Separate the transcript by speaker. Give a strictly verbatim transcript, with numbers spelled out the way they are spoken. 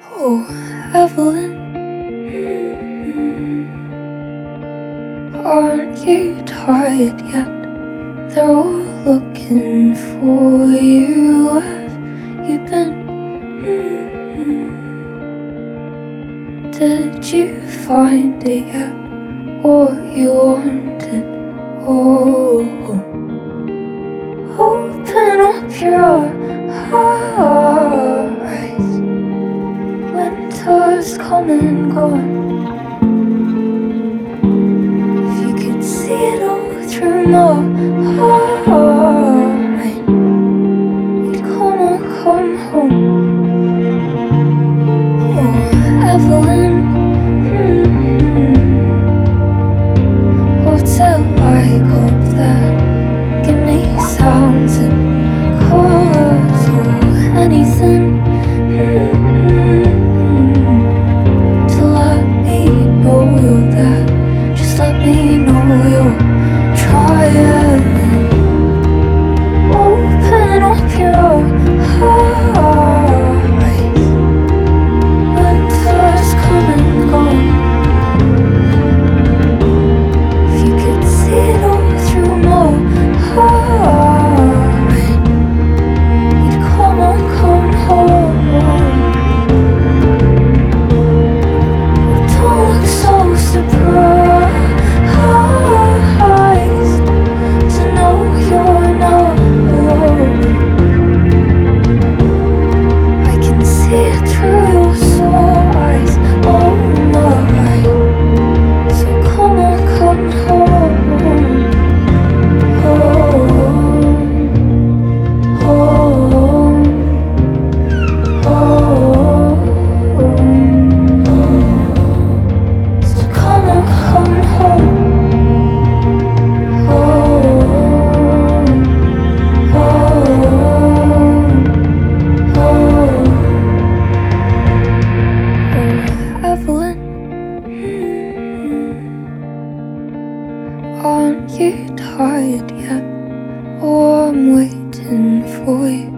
Speaker 1: Oh, Evelyn, aren't you tired yet? They're all looking for you. Have you been? Did you find it yet? What you wanted? Oh, open up your eyes. Winter's come and gone. If you could see it all through my heart, you'd come on, come home. Oh, Evelyn, mm-hmm. What's it like up there? Give me sounds and colours or anything. Mm-hmm. Let me know you're trying. Open up your eyes. Winter's come and gone. If you could see it all through my heart, you'd come on, come home. Don't look so surprised. Aren't you tired yet? Oh, I'm waiting for you.